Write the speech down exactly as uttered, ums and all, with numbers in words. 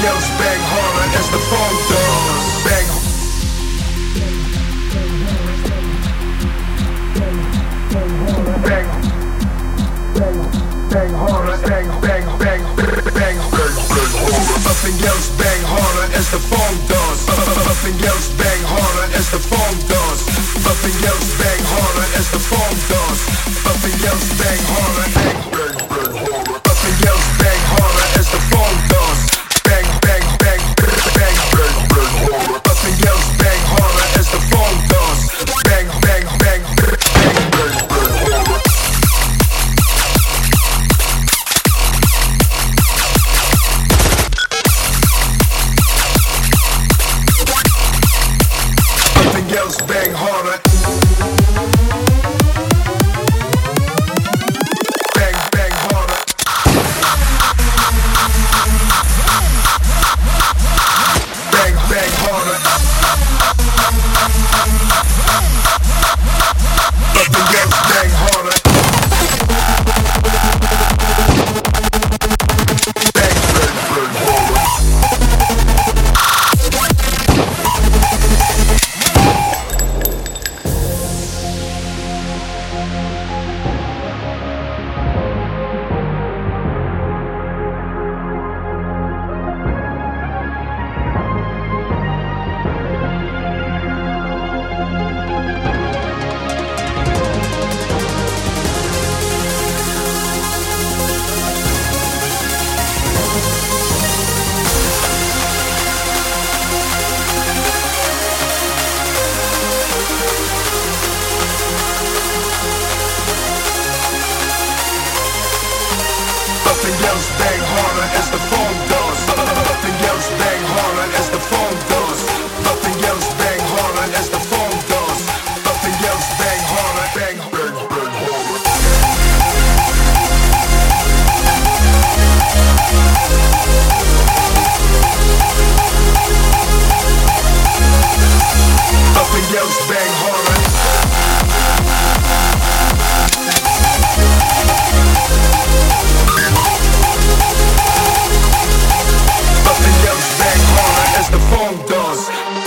else bang harder as the phone does. Bang. Bang. Bang harder, bang, bang, bang, bang, bang, bang harder. Nothing else bang harder as the phone does. Nothing else bang harder as the phone does. Nothing else bang harder as the phone does. Nothing else bang harder, bang, bang, bang harder. Nothing else bang harder as the phone does. Bang, bang, bang, bang, bang, bang harder. Nothing else bang harder as the phone does. Bang, bang, bang, bang, bang, bang harder. Nothing else bang harder. Bang, bang harder. Bang, bang harder. Nothing else bang harder. Bang, bang, bang harder. Nothing else bang harder as the phone does. Nothing else bang harder as the phone does. Nothing else bang harder as the phone does. Nothing else bang harder, bang, bang, bang harder. Nothing else bang harder. Nothing else bang harder as the phone does.